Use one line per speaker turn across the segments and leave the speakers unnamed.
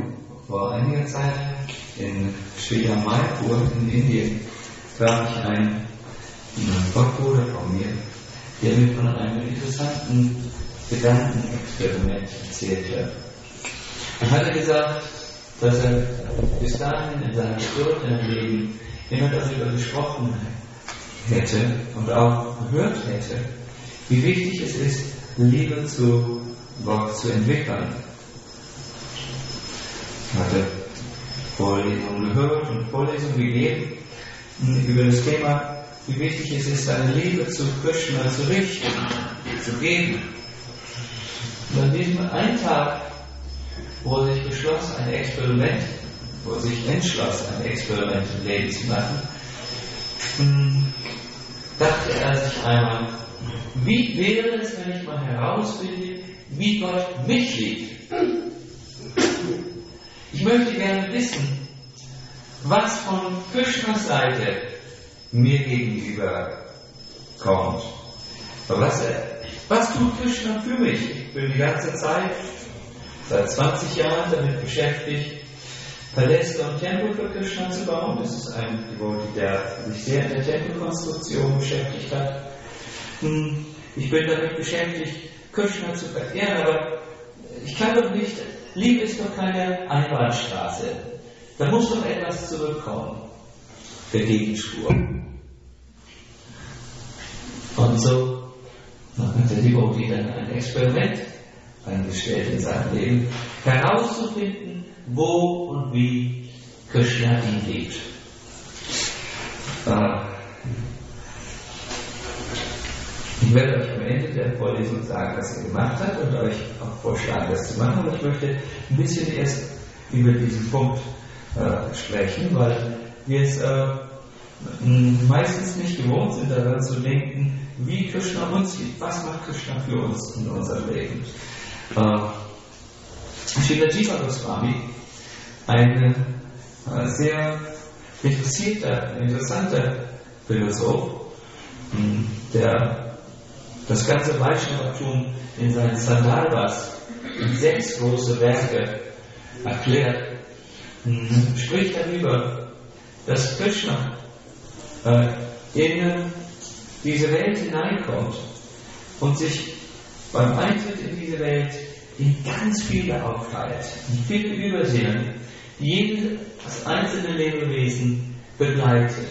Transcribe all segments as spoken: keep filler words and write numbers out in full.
vor einiger Zeit in Sri Mayapur in Indien traf ich einen Gottbruder von mir, der mir von einem interessanten Gedankenexperiment erzählte. Er hatte gesagt, dass er bis dahin in seinem geführten Leben immer darüber gesprochen hätte und auch gehört hätte, wie wichtig es ist, Liebe zu Gott zu entwickeln. Ich hatte Vorlesungen gehört und Vorlesungen gegeben über das Thema, wie wichtig es ist, seine Liebe zu Krishna zu richten, zu geben. Und an diesem einen Tag, wo er sich beschloss, ein Experiment, wo er sich entschloss, ein Experiment im Leben zu machen, dachte er sich einmal, wie wäre es, wenn ich mal herausfinde, wie Gott mich liebt? Ich möchte gerne wissen, was von Krishnas Seite mir gegenüber kommt. Was, was tut Krishna für mich? Ich bin die ganze Zeit, seit zwanzig Jahren damit beschäftigt, Paläste und Tempel für Krishna zu bauen. Das ist ein Devotee, der sich sehr in der Tempelkonstruktion beschäftigt hat. Ich bin damit beschäftigt, Krishna zu verehren, aber ich kann doch nicht, Liebe ist doch keine Einbahnstraße. Da muss doch etwas zurückkommen. Der Gegenspur. Und so hat der Devotee dann ein Experiment angestellt in seinem Leben, herauszufinden, wo und wie Krishna ihn liebt. Ich werde euch am Ende der Vorlesung sagen, was er gemacht hat und euch auch vorschlagen, das zu machen, aber ich möchte ein bisschen erst über diesen Punkt äh, sprechen, weil wir es äh, meistens nicht gewohnt sind, daran zu denken, wie Krishna uns liebt. Was macht Krishna für uns in unserem Leben? Äh, Srila Jiva Goswami, ein äh, sehr interessierter, interessanter Philosoph, der das ganze Vaishnavatum in seinen Sandalvas in sechs große Werke erklärt, spricht darüber, dass Krishna äh, in diese Welt hineinkommt und sich beim Eintritt in diese Welt in ganz viele aufteilt, in viele Übersehen, die jedes einzelne Lebewesen begleitet.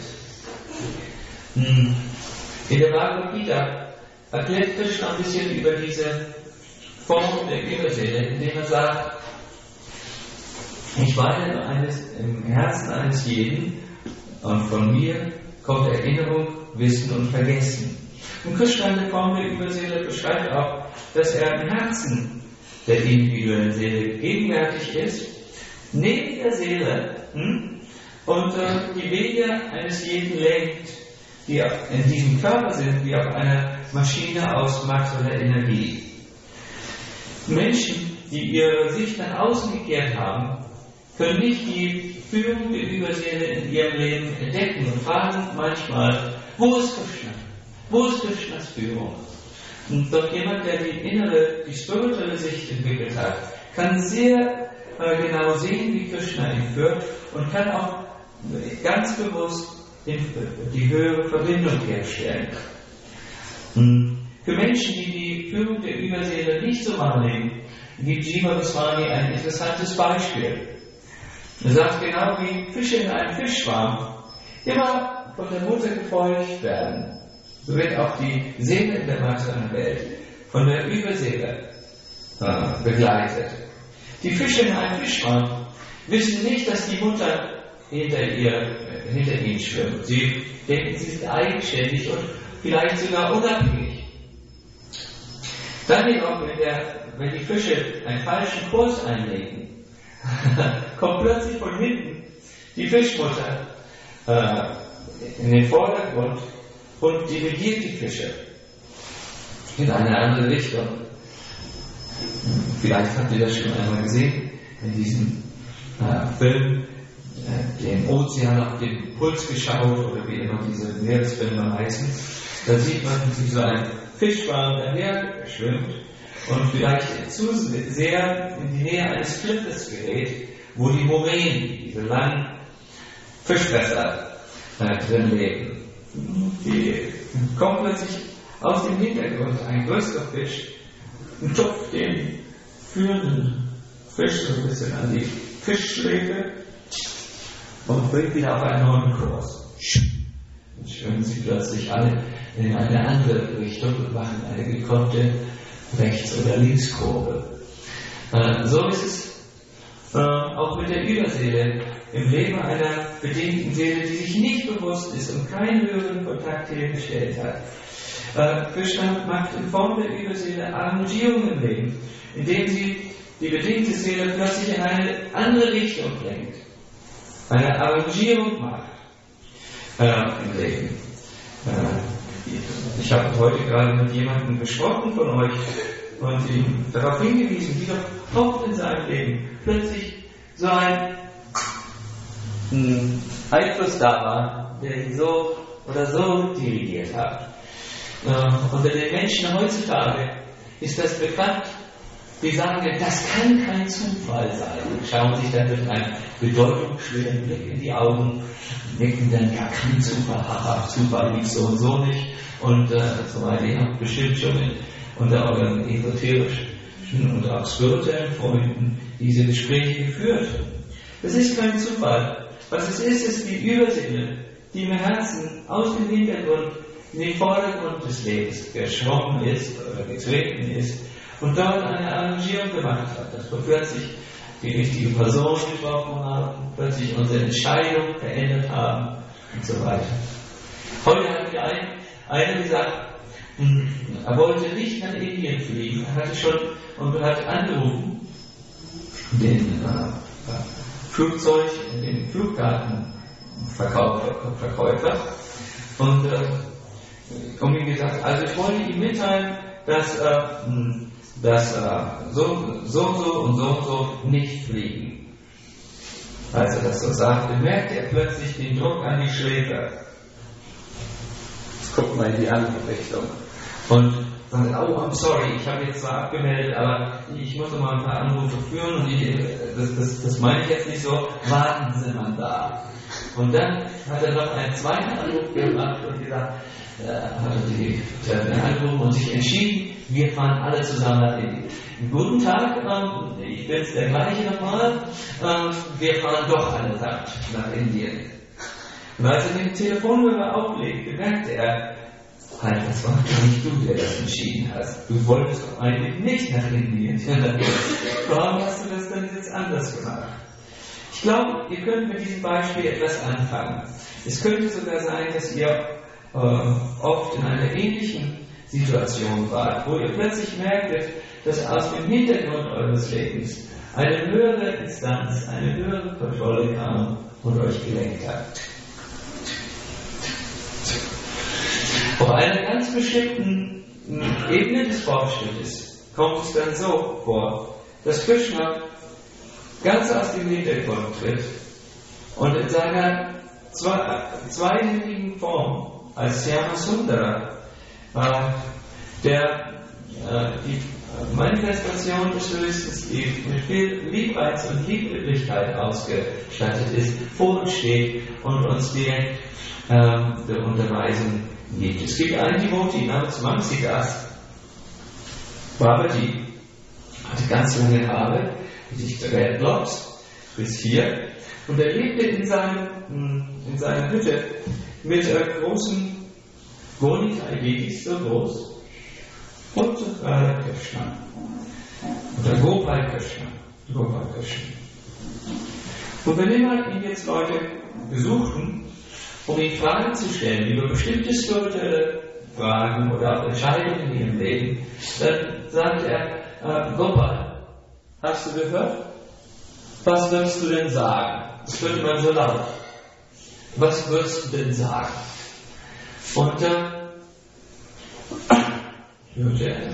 In der Bhagavad Gita erklärt Krishna ein bisschen über diese Form der Überseele, indem er sagt, ich weile eines, im Herzen eines jeden und von mir kommt Erinnerung, Wissen und Vergessen. Und Krishna in der Form der Überseele beschreibt auch, dass er im Herzen der individuellen Seele gegenwärtig ist, neben der Seele hm, und äh, die Wege eines jeden lenkt, die in diesem Körper sind, wie auf einer Maschine aus materieller Energie. Menschen, die ihre Sicht nach außen gekehrt haben, können nicht die Führung der Überseele in ihrem Leben entdecken und fragen manchmal, wo ist Krishna? Wo ist Krishnas Führung? Und doch jemand, der die innere, die spirituelle Sicht entwickelt hat, kann sehr äh, genau sehen, wie Krishna ihn führt und kann auch ganz bewusst die höhere Verbindung herstellen. Für Menschen, die die Führung der Überseele nicht so wahrnehmen, gibt Jiva Goswami ein interessantes Beispiel. Er sagt, genau wie Fische in einem Fischschwarm immer von der Mutter gefeucht werden, so wird auch die Seele in der materiellen Welt von der Überseele äh, begleitet. Die Fische in einem Fischschwarm wissen nicht, dass die Mutter hinter, ihr, hinter ihnen schwimmt. Sie denken, sie sind eigenständig und vielleicht sogar unabhängig. Dann jedoch, wenn, der, wenn die Fische einen falschen Kurs einlegen, kommt plötzlich von hinten die Fischmutter äh, in den Vordergrund und dirigiert die Fische in eine andere Richtung. Vielleicht habt ihr das schon einmal gesehen in diesem äh, Film, äh, den Ozean auf den Puls geschaut oder wie immer diese Meeresfilme heißen. Da sieht man, wie so ein Fischschwarm daher schwimmt und vielleicht zu sehr in die Nähe eines Klippes gerät, wo die Moränen, diese langen Fischfresser, äh, drin leben. Die kommen plötzlich aus dem Hintergrund ein größerer Fisch, ein Topf den führenden Fisch so ein bisschen an die Fischschläge und bringt wieder auf einen neuen Kurs. Dann schwimmen sie plötzlich alle in eine andere Richtung und machen eine gekonnte Rechts- oder Linkskurve. Äh, so ist es äh, auch mit der Überseele im Leben einer bedingten Seele, die sich nicht bewusst ist und keinen höheren Kontakt hergestellt hat. Äh, Krishna macht in Form der Überseele Arrangierungen im Leben, indem sie die bedingte Seele plötzlich in eine andere Richtung bringt. Eine Arrangierung macht äh, im Leben. Äh, ich habe heute gerade mit jemandem gesprochen von euch und ihm darauf hingewiesen, wie doch oft in seinem Leben plötzlich so ein mh, Einfluss da war, der ihn so oder so dirigiert hat. Äh, unter den Menschen heutzutage ist das bekannt. Die sagen, das kann kein Zufall sein. Schauen sich dann durch einen bedeutungsschweren Blick in die Augen, denken dann, ja, kein Zufall, haha, Zufall liegt so und so nicht. Und äh, so weiter. Ihr habt bestimmt schon in, unter euren esoterischen und auch spirituellen Freunden diese Gespräche geführt. Das ist kein Zufall. Was es ist, ist die Überseele, die im Herzen aus dem Hintergrund in den Vordergrund des Lebens geschwommen ist oder getreten ist und dort eine Arrangierung gemacht hat, dass wir plötzlich die richtige Person getroffen haben, plötzlich unsere Entscheidung verändert haben und so weiter. Heute hat mir ein, einer gesagt, er wollte nicht nach Indien fliegen, er hatte schon und hat angerufen, den äh, Flugzeug, den Flugkartenverkäufer und äh, um ihm gesagt, also ich wollte ihm mitteilen, dass äh, dass äh, so, so und so und so und so nicht fliegen. Als er das so sagte, merkte er plötzlich den Druck an die Schläger. Jetzt guckt mal in die andere Richtung. Und sagt, oh, I'm sorry, ich habe jetzt zwar abgemeldet, aber ich muss noch mal ein paar Anrufe führen und ich, das, das, das meine ich jetzt nicht so, warten Sie mal da. Und dann hat er noch einen zweiten Anruf gemacht und gesagt, äh, hat er die Termine angerufen und sich entschieden, wir fahren alle zusammen nach Indien. Guten Tag, ähm, ich bin's der gleiche nochmal, ähm, wir fahren doch allesamt nach Indien. Und als er den Telefonhörer auflegte, merkte er, halt, das war gar nicht du, der das entschieden hast. Du wolltest doch eigentlich nicht nach Indien. Warum hast du das denn jetzt anders gemacht? Ich glaube, ihr könnt mit diesem Beispiel etwas anfangen. Es könnte sogar sein, dass ihr äh, oft in einer ähnlichen Situation wart, wo ihr plötzlich merktet, dass aus dem Hintergrund eures Lebens eine höhere Instanz, eine höhere Kontrolle kam und euch gelenkt hat. Auf einer ganz bestimmten Ebene des Fortschrittes kommt es dann so vor, dass Krishna ganz aus dem Hintergrund tritt und in seiner zwei, zweihändigen Form als Shyamasundara äh, der äh, die Manifestation des Höchsten, die mit viel Liebreiz und Lieblichkeit ausgestattet ist, vor uns steht und uns die, äh, die Unterweisung gibt. Es gibt einen Devotee namens Mansidas Babaji, hatte ganz lange Haare, dichte Dreadlocks bis hier, und er lebte in, seinem, in seiner Hütte mit äh, großen Gonita-Yegis, so groß, und Radha Krishna. Oder Gopal Krishna. Gopal Krishna. Und wenn immer ihn jetzt Leute besuchten, um ihn Fragen zu stellen über bestimmte spirituelle Fragen oder auch Entscheidungen in ihrem Leben, dann sagte er, äh, Gopal, hast du gehört? Was würdest du denn sagen? Das würde man so laut. Was würdest du denn sagen? Und äh, hörte er.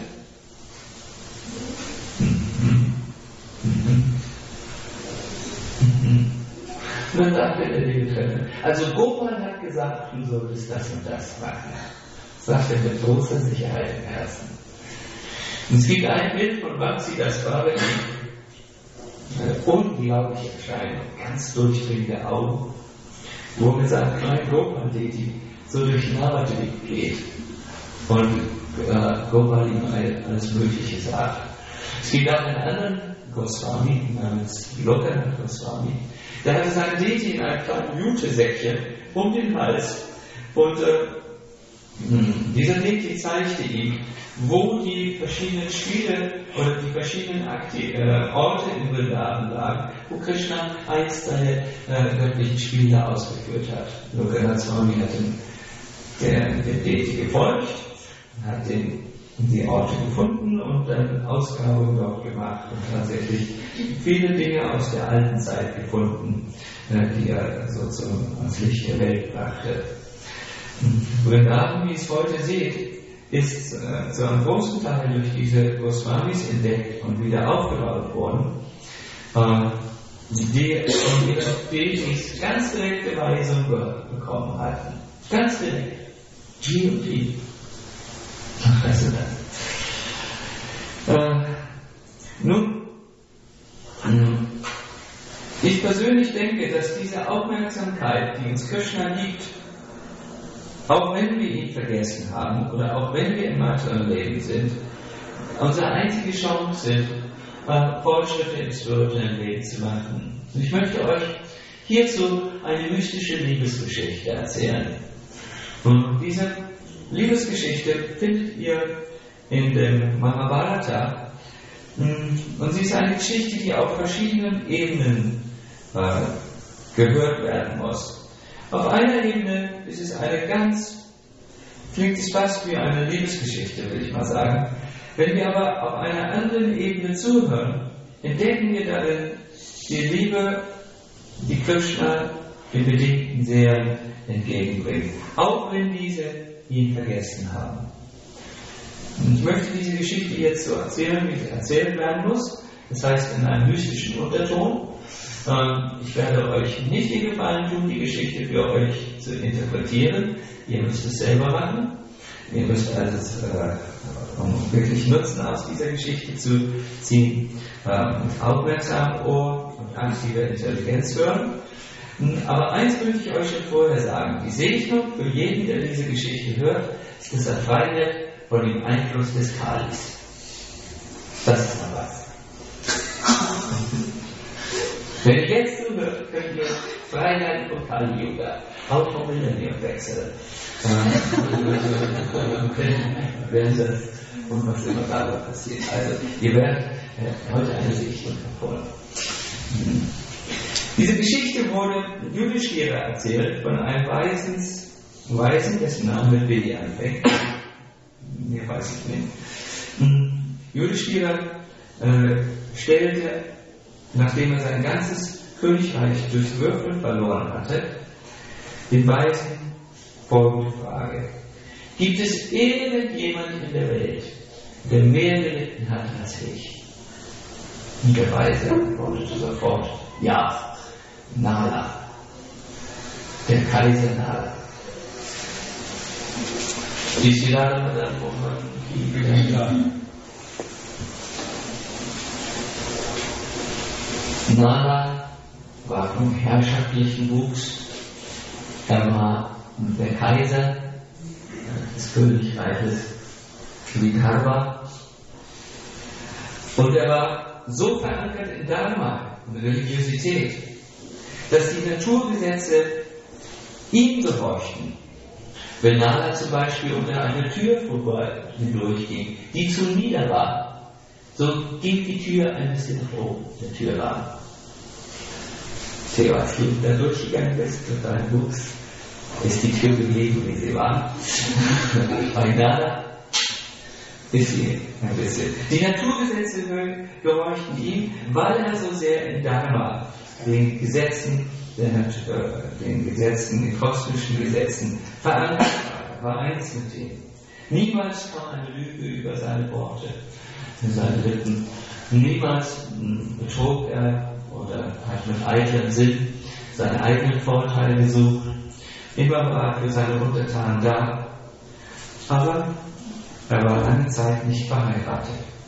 Und dann sagte der Liebe, also Gopal hat gesagt, du solltest das und das machen. Sagte er mit großer Sicherheit im Herzen. Und es gibt ein Bild von Banksy, das war eine unglaubliche Erscheinung, ganz durchdringende Augen, wo mit seinem kleinen Gopal-Deti so durch Navadvip geht und äh, Gopal ihm alles Mögliche sagt. Es gibt auch einen anderen Goswami namens Lokanath Goswami, der hatte seine Deti in einem kleinen Jute-Säckchen um den Hals und äh, dieser Deti zeigte ihm, wo die verschiedenen Spiele oder die verschiedenen Akti äh, Orte in Vrindavan lagen, wo Krishna einst seine äh, göttlichen Spiele ausgeführt hat. Lokanath Swami hat dem Deti gefolgt, hat den, die Orte gefunden und dann Ausgrabungen dort gemacht und tatsächlich viele Dinge aus der alten Zeit gefunden, äh, die er sozusagen ans Licht der Welt brachte. Vrindavan, wie ihr es heute seht, ist äh, zu einem großen Teil durch diese Goswamis entdeckt und wieder aufgebaut worden, äh, die von ihren Detis ganz direkte Weisung bekommen hatten. Ganz direkt. G und P. Ach, das ist das. Äh, nun, ich persönlich denke, dass diese Aufmerksamkeit, die uns Krishna gibt, auch wenn wir ihn vergessen haben oder auch wenn wir im materiellen Leben sind, unsere einzige Chance sind, Fortschritte im spirituellen Leben zu machen. Und ich möchte euch hierzu eine mystische Liebesgeschichte erzählen. Und diese Liebesgeschichte findet ihr in dem Mahabharata. Und sie ist eine Geschichte, die auf verschiedenen Ebenen äh, gehört werden muss. Auf einer Ebene ist es eine ganz, klingt es fast wie eine Liebesgeschichte, will ich mal sagen. Wenn wir aber auf einer anderen Ebene zuhören, entdecken wir darin die Liebe, die Krishna den bedingten Sehern entgegenbringt, auch wenn diese ihn vergessen haben. Und ich möchte diese Geschichte jetzt so erzählen, wie sie erzählt werden muss, das heißt in einem mystischen Unterton. Ich werde euch nicht den Gefallen tun, die Geschichte für euch zu interpretieren. Ihr müsst es selber machen. Ihr müsst also, äh, um wirklich Nutzen aus dieser Geschichte zu ziehen, äh, mit aufmerksamem Ohr und aktiver Intelligenz hören. Aber eins möchte ich euch schon vorher sagen. Die Segnung für jeden, der diese Geschichte hört, ist, dass er frei wird von dem Einfluss des Kalis. Das ist mal was. Wenn ihr jetzt zuhört, könnt ihr Freiheit von Kali Yuga, auch vom Millenniumwechsel, wenn das und was immer da passiert. Also, ihr werdet äh, heute eine Sichtung davon. Diese Geschichte wurde Yudhishthira erzählt von einem Weisen, Weisen dessen Name mit B anfängt. Mehr weiß ich nicht. Yudhishthira äh, stellte, nachdem er sein ganzes Königreich durchs Würfeln verloren hatte, den Weisen folgende Frage: Gibt es irgendjemand in der Welt, der mehr gelitten hat als ich? Und der Weise antwortete sofort: Ja, Nala, der Kaiser Nala. Die Sirade hat antwortet: Ja. Nala war vom herrschaftlichen Wuchs, er war der Kaiser des Königreiches Vidarbha und er war so verankert in Dharma und Religiosität, dass die Naturgesetze ihm gehorchten. Wenn Nala zum Beispiel unter eine Tür hindurchging, die zu nieder war, so ging die Tür ein bisschen nach oben, der Türrahmen. Theo, als du da durchgegangen bist und dein Wuchs, ist die Tür geblieben, wie sie war. Bei Nala ist sie ein bisschen. Die Naturgesetze gehorchten ihm, weil er so sehr in Dharma, den Gesetzen, der Natur, den Gesetzen, den kosmischen Gesetzen verankert war, war eins mit ihm. Niemals kam eine Lüge über seine Worte, in seine Lippen. Niemals betrog er oder hat mit eitlem Sinn seine eigenen Vorteile gesucht. Immer war er für seine Untertanen da, aber er war lange Zeit nicht verheiratet.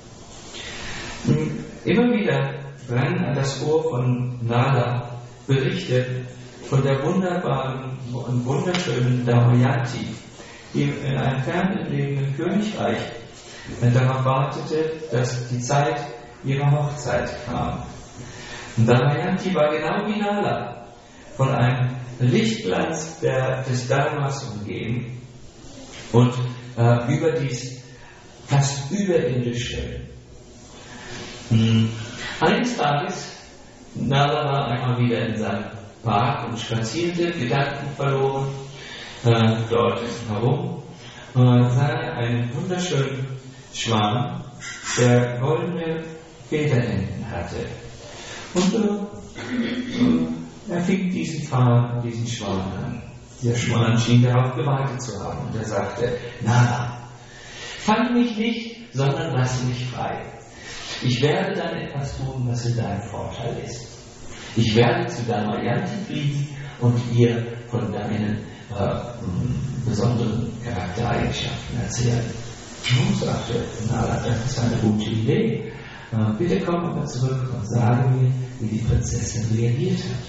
Immer wieder brennen an das Ohr von Nala Berichte von der wunderbaren und wunderschönen Damayanti, die in einem ferngelegenen Königreich darauf wartete, dass die Zeit ihrer Hochzeit kam. Und Damayanti war genau wie Nala von einem Lichtglanz der, des Dharmas umgeben und äh, überdies fast überirdisch schön. Hm. Eines Tages, Nala war einmal wieder in seinem Park und spazierte, Gedanken verloren, äh, dort herum, und sah einen wunderschönen Schwan, der goldene Federenden hatte. Und äh, er fing diesen Pfad, diesen Schwan an. Der Schwan schien darauf gewartet zu haben und er sagte: Nala, fang mich nicht, sondern lass mich frei. Ich werde dann etwas tun, was in deinem Vorteil ist. Ich werde zu Damayanti fliegen und ihr von deinen äh, besonderen Charaktereigenschaften erzählen. Nun, sagte Nala, das ist eine gute Idee. Äh, bitte komm aber zurück und sage mir, wie die Prinzessin reagiert hat.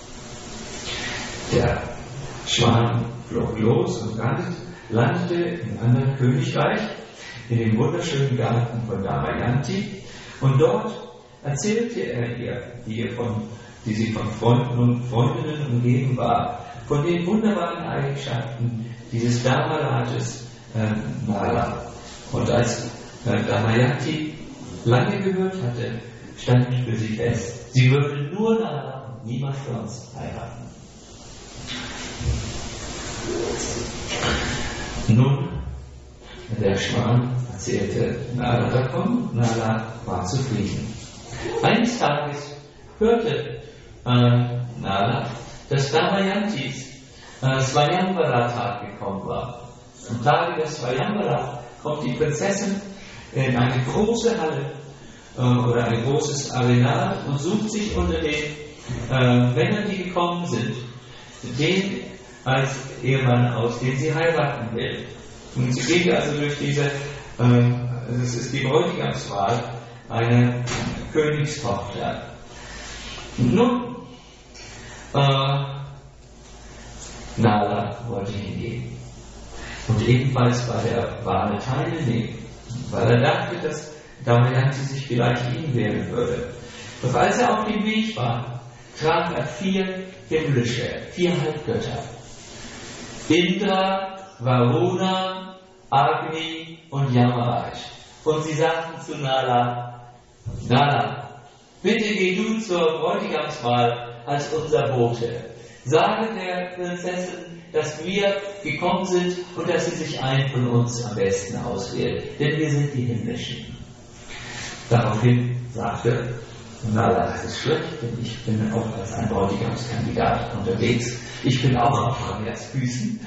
Der Schwan flog los und landete im anderen Königreich, in dem wunderschönen Garten von Damayanti, und dort erzählte er ihr, die, ihr von, die sie von Freunden und Freundinnen umgeben war, von den wunderbaren Eigenschaften dieses Dharmalates äh, Nala. Und als äh, Damayanti lange gehört hatte, stand für sie fest, sie würde nur Nala und niemand sonst heiraten. Nun, der Schwan erzählte Nala davon, Nala war zufrieden. Eines Tages hörte äh, Nala, dass Damayantis äh, Swayamvara-Tag gekommen war. Am Tage des Swayamvara kommt die Prinzessin in eine große Halle äh, oder ein großes Arenal und sucht sich unter den äh, Männern, die gekommen sind, den als Ehemann aus, den sie heiraten will. Und sie geht also durch diese, äh, das ist die Bräutigamswahl, eine Königstochter. Nun, äh, Nala wollte hingehen und ebenfalls bei der Wahl teilnehmen, weil er dachte, dass Damayanti sich vielleicht ihm wählen würde. Doch als er auf dem Weg war, traf er vier himmlische, vier Halbgötter: Indra, Varuna, Agni und Yamaraj. Und sie sagten zu Nala: Nala, bitte geh du zur Bräutigamswahl als unser Bote. Sage der Prinzessin, dass wir gekommen sind und dass sie sich einen von uns am besten auswählt, denn wir sind die Himmlischen. Daraufhin sagte Nala: das ist schlecht, denn ich bin auch als ein Bräutigamskandidat unterwegs. Ich bin auch auf Ramias Füßen.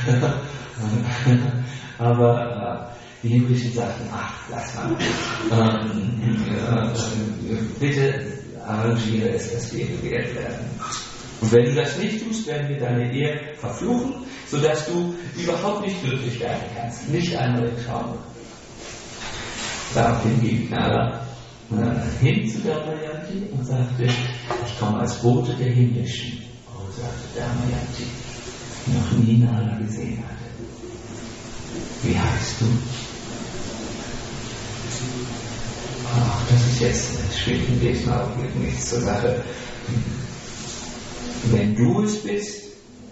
Aber äh, die Himmlischen sagten: ach, lass mal. Ähm, äh, bitte arrangiere es, dass wir gewählt werden. Und wenn du das nicht tust, werden wir deine Ehe verfluchen, sodass du überhaupt nicht glücklich werden kannst. Nicht einmal im Traum. Daraufhin ging Nala äh, hin zu Damayanti und sagte: ich komme als Bote der Himmlischen. Oh, sagte Damayanti, die noch nie Nala gesehen hatte. Wie heißt du? Ach, das ist jetzt, das spielt in diesem Augenblick nichts zur Sache. Wenn du es bist,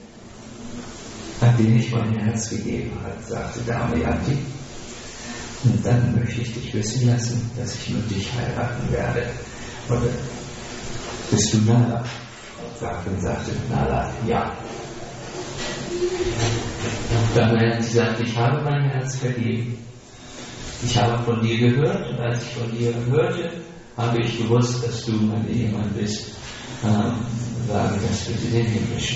an den ich mein Herz gegeben habe, sagte Damayanti, und dann möchte ich dich wissen lassen, dass ich nur dich heiraten werde. Oder bist du Nala? Sagte, sagte Nala: ja. Damayanti sagte: ich habe mein Herz vergeben. Ich habe von dir gehört, und als ich von dir hörte, habe ich gewusst, dass du mein Ehemann bist. Ähm, sage das bitte den Himmlischen.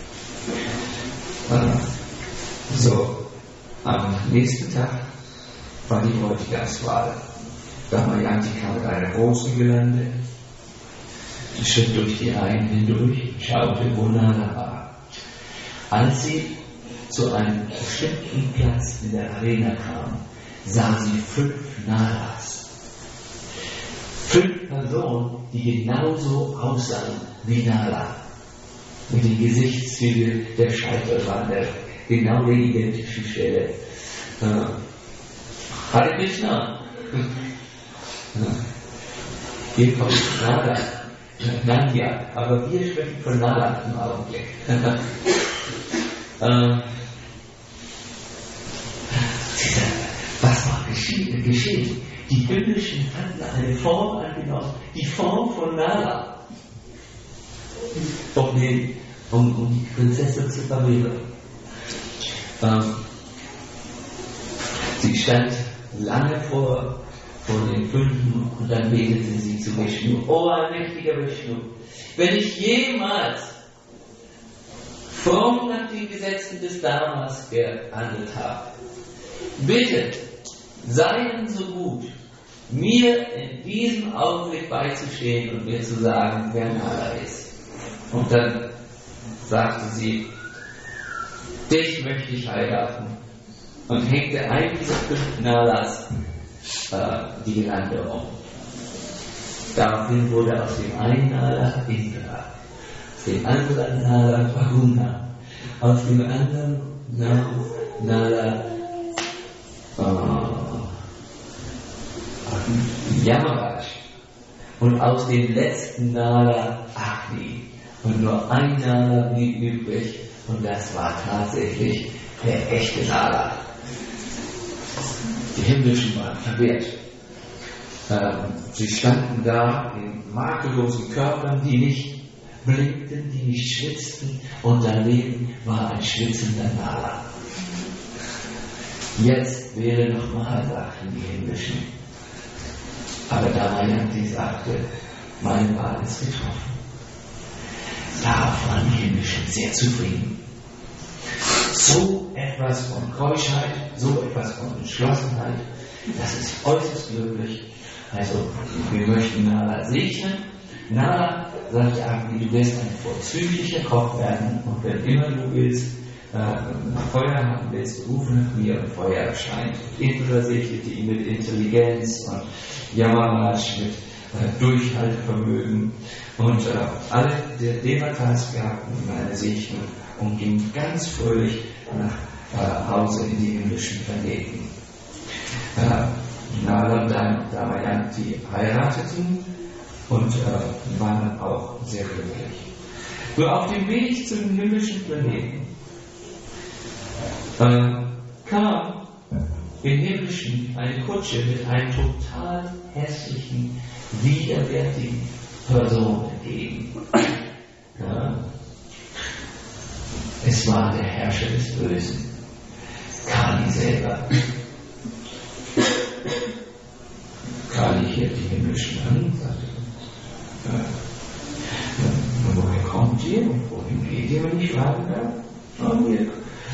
Ähm, so, am nächsten Tag war die Bräutigamswahl. Damayanti kam mit einer großen Gelande, schritt durch die Reihen hindurch, schaute, wo Nala war. Als sie zu einem bestimmten Platz in der Arena kam, sah sie fünf Nalas.
fünf Personen, die genauso aussahen wie Nala. Mit den Gesichtszügen der Scheitel waren der genau der identischen Stelle. Äh, Hare Krishna. Hier kommt Nala. Nandya. Aber wir sprechen von Nala im Augenblick. äh, Was war geschehen? geschehen? Die himmlischen hatten eine Form angenommen, die Form von Nala, um, den, um, um die Prinzessin zu vermehren. Ähm, sie stand lange vor, vor den Fünfen und dann betete sie zu Vishnu: Oh, allmächtiger Vishnu, wenn ich jemals fromm nach den Gesetzen des Dharmas gehandelt habe, bitte, seien so gut, mir in diesem Augenblick beizustehen und mir zu sagen, wer Nala ist. Und dann sagte sie: Dich möchte ich heiraten. Und hängte ein dieser fünf Nalas äh, die Gelande um. Daraufhin wurde aus dem einen Nala Indra, aus dem anderen Nala Varuna, aus dem anderen Nala Uh, Yamaraj und aus dem letzten Nala Agni. Und nur ein Nala blieb übrig und das war tatsächlich der echte Nala. Die himmlischen waren verwehrt. Ähm, sie standen da in makellosen Körpern, die nicht blinkten, die nicht schwitzten, und daneben war ein schwitzender Nala. Jetzt wäre nochmal, sagten die Himmlischen. Aber Damayanti sagte: Meine Wahl ist getroffen. Darauf waren die Himmlischen sehr zufrieden. So etwas von Keuschheit, so etwas von Entschlossenheit, das ist äußerst glücklich. Also, wir möchten Nala segnen. Nala, sagte Agni, du wirst ein vorzüglicher Koch werden, und wenn immer du willst, Äh, Feuer haben willst, rufe nach mir und Feuer erscheint. Und Indra segnete ihn mit Intelligenz und Yamaraj mit äh, Durchhaltevermögen. Und äh, alle der Devatas gaben ihm eine Segnung und gingen ganz fröhlich nach äh, Hause in die himmlischen Planeten. Äh, Nala und Damayanti heirateten und äh, waren dann auch sehr glücklich. Nur auf dem Weg zu den himmlischen Planeten Äh, kam im Himmlischen eine Kutsche mit einem total hässlichen, widerwärtigen Person entgegen. Ja. Es war der Herrscher des Bösen, Kali selber. Kali hielt die Himmlischen an und sagte: ja, woher kommt ihr und wohin geht ihr, wenn ich fragen darf? Und wir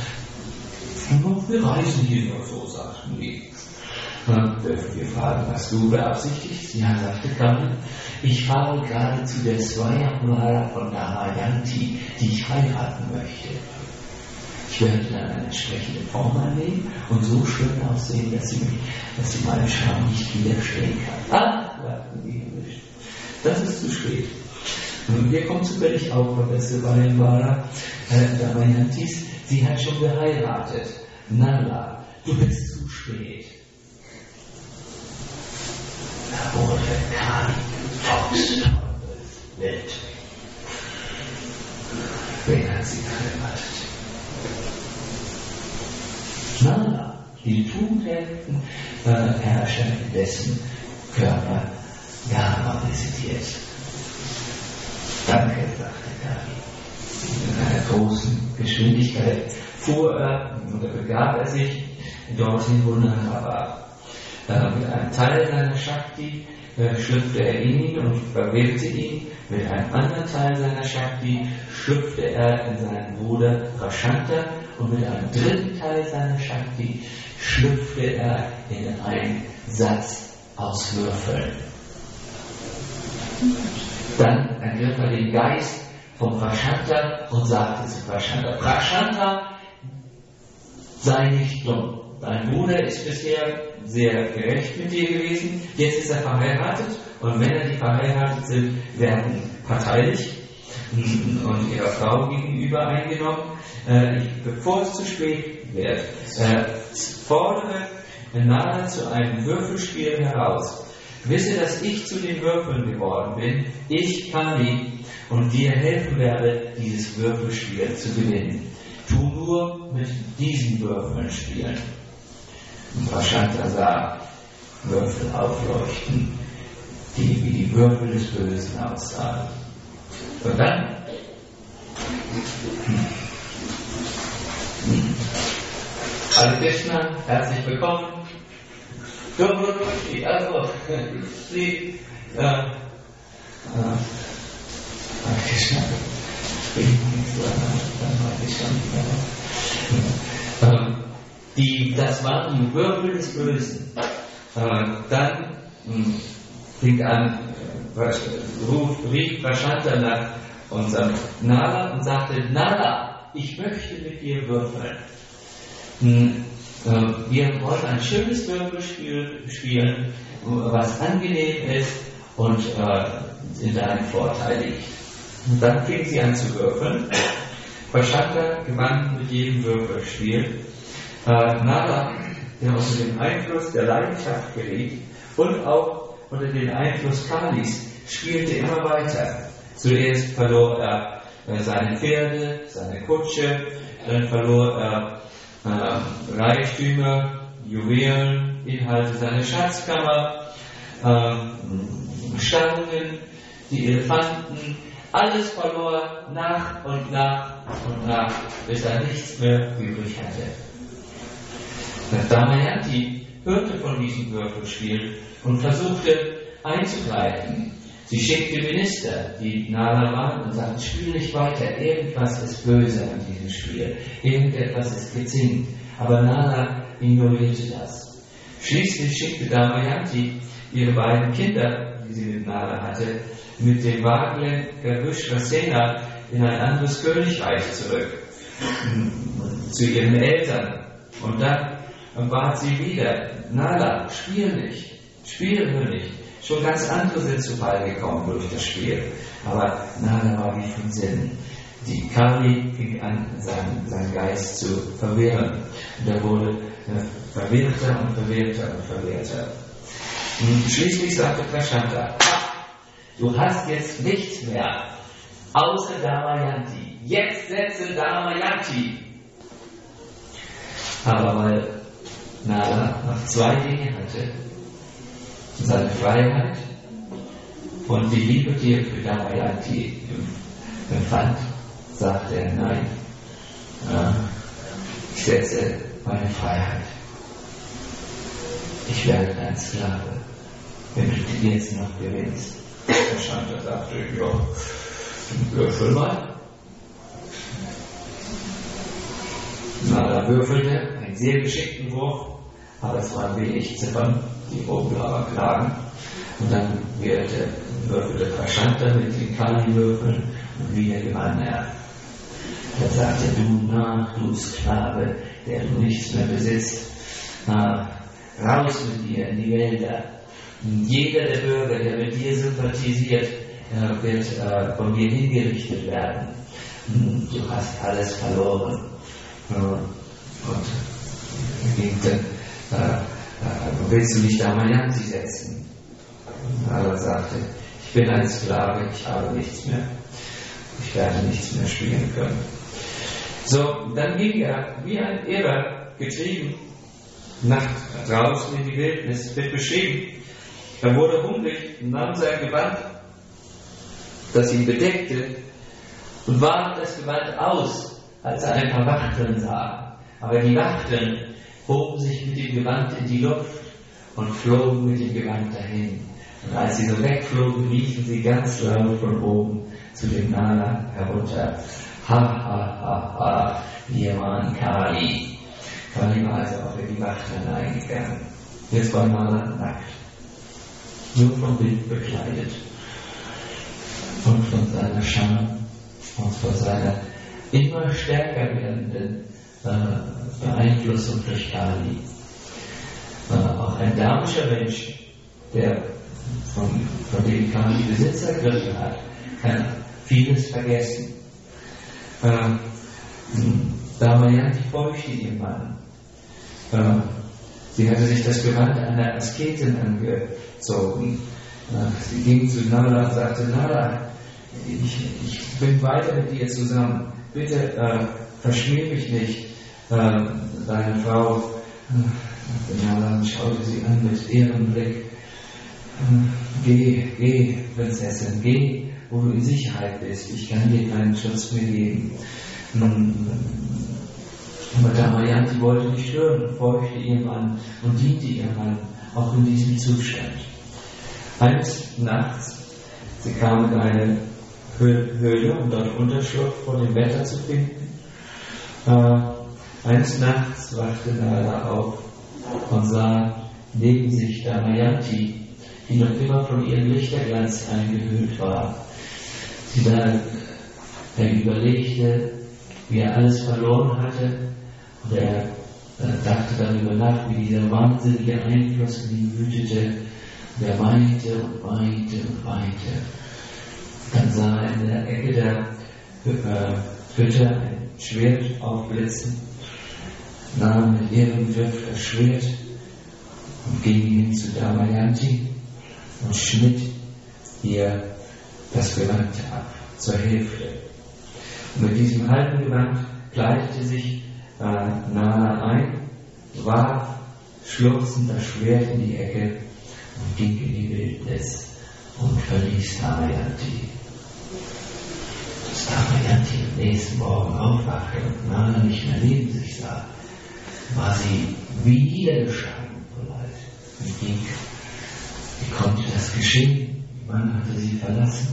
Wir reisen hier nur so, sagten die. Dann dürfen wir fragen, was du beabsichtigst? Ja, sagte Kali, ich fahre gerade zu der Swayamvara von Damayanti, die ich heiraten möchte. Ich werde dann eine entsprechende Form annehmen und so schön aussehen, dass sie, mich, dass sie meinen Charme nicht widerstehen kann. Ah, sagten die Himmlischen, das ist zu spät. Und hier kommt zufällig auch von der Swayamvara äh, Damayantis. Sie hat schon geheiratet. Nala, du bist zu spät. Da wurde Kali Fox wild. Wen hat sie geheiratet? Nala, die tugendhaften äh, Herrscher, dessen Körper Yama visitiert. Danke, sagte Kali. In einer großen Geschwindigkeit fuhr er oder begab er sich dorthin, wo Nala war. Äh, mit einem Teil seiner Shakti äh, schlüpfte er in ihn und verwirrte ihn. Mit einem anderen Teil seiner Shakti schlüpfte er in seinen Bruder Prashanta und mit einem dritten Teil seiner Shakti schlüpfte er in einen Satz aus Würfeln. Dann ergriff er den Geist von Prashanta und sagte zu Prashanta: Prashanta, sei nicht dumm. Dein Bruder ist bisher sehr gerecht mit dir gewesen, jetzt ist er verheiratet
Und Männer, die verheiratet sind, werden parteilich und ihrer Frau gegenüber eingenommen. Äh, ich, bevor es zu spät wird, äh, fordere Nala zu einem Würfelspiel heraus. Wisse, dass ich zu den Würfeln geworden bin, ich, Kali, und dir helfen werde, dieses Würfelspiel zu gewinnen. Tu nur mit diesen Würfeln spielen. Und Prashanta sah Würfel aufleuchten, die wie die Würfel des Bösen aussahen. Und dann Hare Krishna, herzlich willkommen. Dobrodošli, also, Sie, äh, äh, Hare Krishna, äh, die, das waren die Würfel des Bösen. Äh, dann mh, fing an, äh, ruft, rief Prashanta nach unserem Nala und sagte, Nala, ich möchte mit dir würfeln. Hm, äh, wir wollen ein schönes Würfelspiel spielen, was angenehm ist und äh, in deinem Vorteil liegt. Und dann fing sie an zu würfeln. Prashanta gewann mit jedem Würfelspiel. Äh, Nala, der unter dem Einfluss der Leidenschaft geriet und auch unter dem Einfluss Kalis, spielte immer weiter. Zuerst verlor er äh, seine Pferde, seine Kutsche, dann verlor er äh, Reichtümer, Juwelen, Inhalte seiner Schatzkammer, äh, Stangen, die Elefanten, alles verlor nach und nach und nach, bis er nichts mehr übrig hatte. Damayanti hörte von diesem Würfelspiel und versuchte einzugreifen. Sie schickte Minister, die Nala waren, und sagten, spiel nicht weiter, irgendwas ist böse an diesem Spiel, irgendetwas ist gezinkt. Aber Nala ignorierte das. Schließlich schickte Damayanti ihre beiden Kinder, die sie mit Nala hatte, mit dem Wagenlenker Vishwasena in ein anderes Königreich zurück, zu ihren Eltern. Und dann bat sie wieder, Nala, spiel nicht, spiel nur nicht. Schon ganz andere sind zu Fall gekommen durch das Spiel. Aber Nala war wie von Sinn. Die Kali fing an, seinen, seinen Geist zu verwirren. Und er wurde äh, verwirrter und verwirrter und verwirrter. Und schließlich sagte Prashanta, du hast jetzt nichts mehr, außer Damayanti. Jetzt setze Damayanti. Aber weil Nala noch zwei Dinge hatte, seine Freiheit und die Liebe, die er für Damayanti empfand, sagte er, nein, ich setze meine Freiheit. Ich werde dein Sklave, wenn du die jetzt noch gewinnst. Prashanta sagte, ja, würfel mal. Nala würfelte, einen sehr geschickten Wurf, aber es waren wenig Ziffern, die oben aber klagen. Und dann würfelte, würfelte Prashanta mit den Kali-Würfeln und wieder gewann er. Er sagte, du Narr, du Sklave, der du nichts mehr besitzt, na, raus mit dir in die Wälder. Und jeder der Bürger, der mit dir sympathisiert, wird äh, von dir hingerichtet werden. Du hast alles verloren. Und ging dann, äh, äh, willst du nicht Damayanti setzen? Nala sagte, ich bin ein Sklave, ich habe nichts mehr. Ich werde nichts mehr spielen können. So, dann ging er wie ein Irrer, getrieben, nach draußen in die Wildnis, wird beschrieben. Er wurde hungrig und nahm sein Gewand, das ihn bedeckte, und warf das Gewand aus, als er ein paar Wachteln sah. Aber die Wachteln hoben sich mit dem Gewand in die Luft und flogen mit dem Gewand dahin. Und als sie so wegflogen, riefen sie ganz laut von oben zu dem Nala herunter. Ha, ha, ha, ha, wir waren Kali. Kali war also auch in die Wachteln eingegangen. Jetzt war Nala nackt, nur vom Wind bekleidet und von seiner Scham und von seiner immer stärker werdenden äh, Beeinflussung durch Kali. Äh, auch ein damischer Mensch, der
von, von dem kann man die Besitz ergriffen hat, kann vieles vergessen. Ähm, Damayanti folgte ihrem Mann. Ähm, sie hatte sich das Gewand einer Asketin angezogen. Äh, sie ging zu Nala und sagte, Nala, ich, ich bin weiter mit dir zusammen. Bitte äh, verschmier mich nicht. Äh, deine Frau, äh, Nala schaute sie an mit Ehrenblick. Geh, geh, Prinzessin, geh, wo du in Sicherheit bist. Ich kann dir keinen Schutz mehr geben. Aber Damayanti wollte nicht stören und folgte ihrem Mann und diente ihrem Mann auch in diesem Zustand. Eines Nachts, sie kam in eine Höhle, um dort Unterschlupf vor dem Wetter zu finden. Äh, eines Nachts wachte Nala auf und sah neben sich Damayanti, die noch immer von ihrem Lichterglanz eingehüllt war. Sie dann, er überlegte, wie er alles verloren hatte, und er äh, dachte darüber nach, wie dieser wahnsinnige Einfluss in ihm wütete, und er weinte und weinte und weinte. Dann sah er in der Ecke der äh, Hütte ein Schwert aufblitzen, nahm mit ihrem Griff das Schwert und ging hin zu Damayanti und schnitt ihr das Gewand ab, zur Hälfte. Und mit diesem halben Gewand kleidete sich äh, Nala ein, warf schluchzend das Schwert in die Ecke und ging in die Wildnis und verließ Damayanti. Als Damayanti am nächsten Morgen aufwachte und Nala nicht mehr neben sich sah, war sie wieder geschlagen vor Leid und ging. Wie konnte das geschehen? Ihr Mann hatte sie verlassen.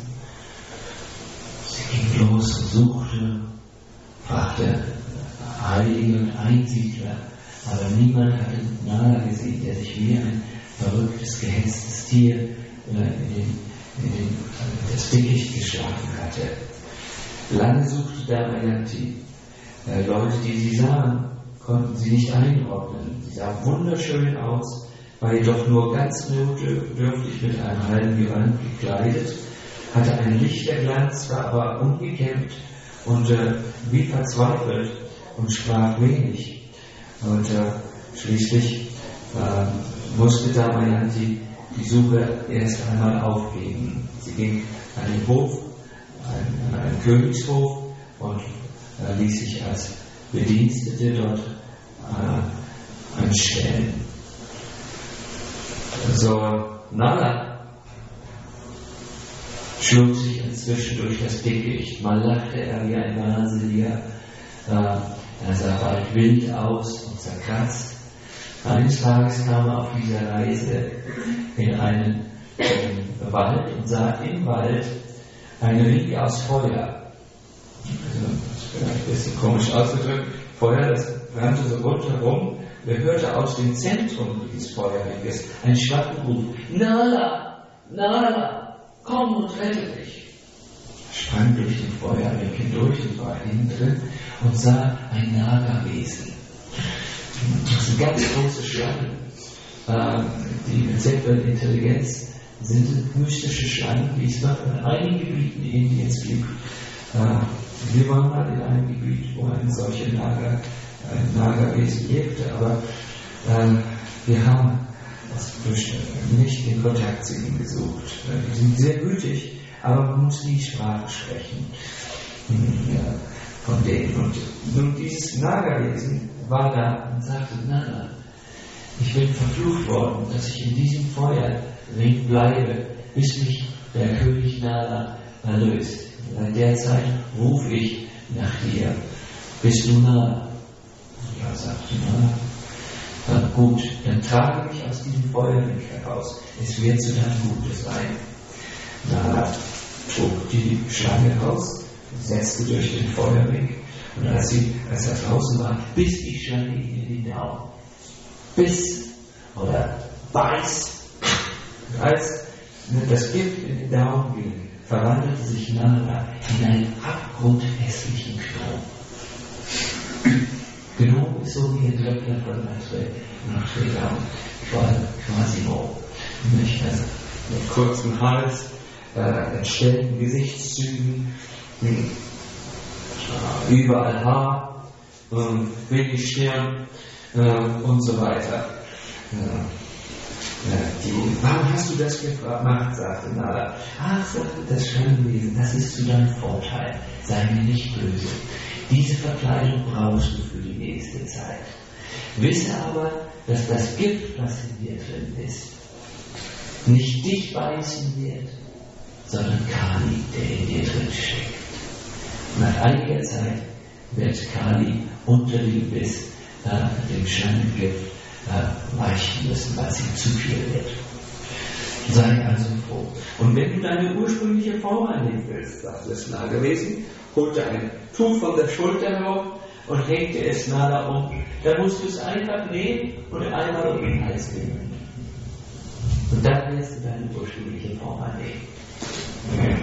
Sie ging los und suchte, fragte Heilige und Einsiedler, aber niemand hatte Nala gesehen, der sich wie ein verrücktes, gehetztes Tier in, den, in den, das Dickicht geschlagen hatte. Lange suchte Damayanti. Äh, Leute, die sie sahen, konnten sie nicht einordnen. Sie sah wunderschön aus, war jedoch nur ganz notdürftig mit einem halben Gewand gekleidet, hatte einen Lichterglanz, war aber ungekämmt und äh, wie verzweifelt und sprach wenig. Und äh, schließlich äh, musste Damayanti die Suche erst einmal aufgeben. Sie ging an den Hof, an einen Königshof, und äh, ließ sich als Bedienstete dort äh, anstellen. So, Nala schlug sich inzwischen durch das Dickicht. Mal lachte er wie ein Wahnsinniger. Äh, er sah bald wild aus und zerkratzt. Eines Tages kam er auf dieser Reise in einen äh, Wald und sah im Wald eine Riege aus Feuer. Also, das ist vielleicht ein bisschen komisch ausgedrückt. Feuer, das brannte so rundherum. Er hörte aus dem Zentrum dieses Feuerweges einen schwachen Ruf: Nala, Nala, komm und rette dich. Er sprang durch den Feuerweg hindurch und war innen drin und sah ein Nagerwesen. Das sind ganz große Schlangen, äh, die mit sehr viel Intelligenz sind, mystische Schlangen, wie es noch in einigen Gebieten Indiens gibt. Äh, wir waren mal in einem Gebiet, wo ein solcher Nager ein Nagerwesen lebte, aber ähm, wir haben nicht den Kontakt zu ihm gesucht. Die sind sehr gütig, aber man muss die Sprache sprechen ja, von denen. Und nun dieses Nagerwesen war da und sagte: Nala, ich bin verflucht worden, dass ich in diesem Feuerring bleibe, bis mich der König Nala erlöst. In der Zeit rufe ich nach dir. Bist du Nala? Ja, sagte Nala. Na gut, dann trage mich aus diesem Feuerring heraus. Es wird zu deinem Gute sein. Nala trug die Schlange raus, setzte durch den Feuerring, und als, sie, als er draußen war, biss die Schlange in den Daumen. Biss oder beiß. Als das Gift in den Daumen ging, verwandelte sich Nala in einen abgrundhässlichen Gnom. Gnom ist so wie ein Glöckner von Notre Dame, Quasimo. Also
mit kurzem Hals, äh, entstellten Gesichtszügen, äh, überall Haar, äh, wenig Stirn äh, und so weiter. Äh, Die, warum hast du das gemacht, sagte Nala.
Ach, sagte das Schlangenwesen, das ist zu deinem Vorteil. Sei mir nicht böse. Diese Verkleidung brauchst du für die nächste Zeit. Wisse aber, dass das Gift, was in dir drin ist, nicht dich beißen wird, sondern Kali, der in dir drin steckt. Nach einiger Zeit wird Kali unter dem Biss, äh, dem Schlangengift, äh, weichen müssen, weil es ihm zu viel wird. Sei also froh.
Und wenn du deine ursprüngliche Form annehmen willst, sagte das Nagelwesen, holte ein Tuch von der Schulter herauf und hängte es Nala um. Da musst du es einfach nehmen und einmal um den Hals nehmen.
Und dann wirst du deine ursprüngliche Form annehmen.
Ja.